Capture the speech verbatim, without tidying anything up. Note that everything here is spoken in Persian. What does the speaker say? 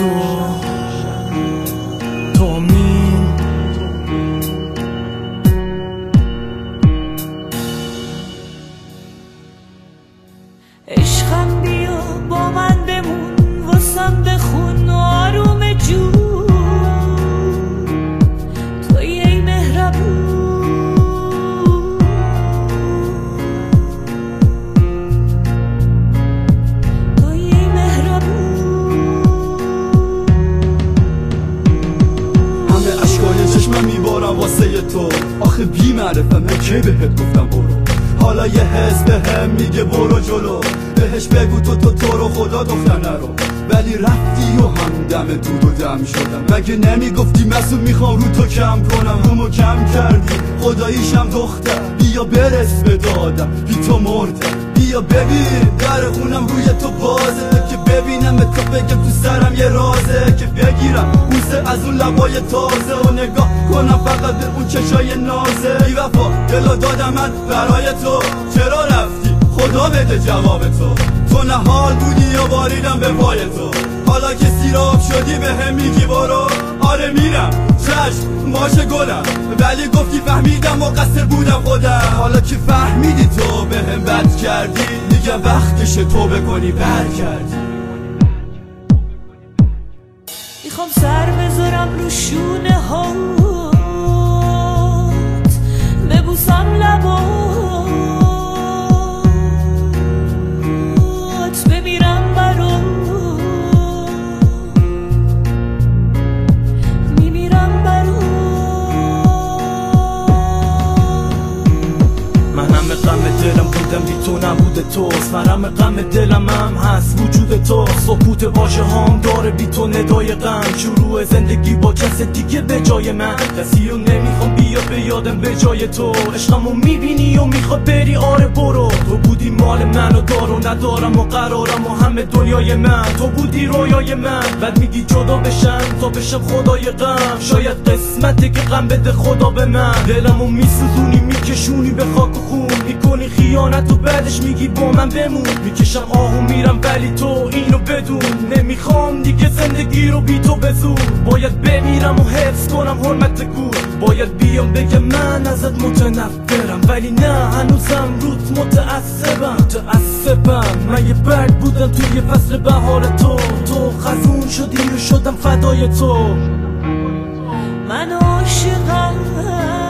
تو تو مین عشقم بیا با من بمون واسم بخون آروم جون توی ای مهربون توی ای مهربون همه اشکای چشمم میبارم واسه تو آخه بی معرفه من کی بهت گفتم برو حالا یه حس به هم میگه برو جلو بهش بگو تو تو تو رو خدا دختر نرو ولی رفتی و همدم دود و دم شدم مگه نمیگفتی مسئول میخوام رو تو کم کنم رومو کم کردی خداییشم دختر بیا برس به دادم بی تو مردم بیا ببین در خونم روی تو بازه که ببینم تو بگم تو سرم یه رازه که بگیرم بوسه از اون لبای تازه و نگاه کنم فقط به اون چشای نازه بی وفا دلو دادم من برای تو چرا رفتی خدا بده جواب تو تو نه حال بودی یا باریدم به پای تو حالا که سیراب شدی به هم میگی برو آره میرم چشم باشه گلم ولی گفتی فهمیدم مقصر بودم خودم حالا که فهمیدی تو به هم بد کردی دیگه وقتش توبه کنی برگردی میخوام سر بذارم رو شونه هات ببوسم لبات بمیرم برات میمیرم برات من همه غم دلم بودم بی تو نبوده توست من همه غم دلم هم هست وجود تو سکوت واژه هام داره بی تو ندای غم شروع زندگی با کس دیگه به جای من کسی رو نمیخوام بیا به یادم به جای تو عشقمو میبینی و میخواد بری آره برو تو بودی مال من و دار و ندارم و قرارم و همه دنیای من تو بودی رویای من بعد میگی جدا بشم تا بشم خدای غم شاید قسمته که غم بده خدا به من دلمو میسوزونی میکشونی به خاک و خون میکنی خیانت و بعدش میگی با من بمون میکشم آهو میرم ولی تو اینو بدون نمیخوام دیگه زندگی رو بی تو به زور باید بمیرم و حفظ کنم حرمت گور باید بیام بگم من ازت متنفرم ولی نه هنوزم روت متعصبم متعصبم من یه برگ بودم توی یه فصل بهار تو تو خزون شدی و شدم فدای تو من عاشقم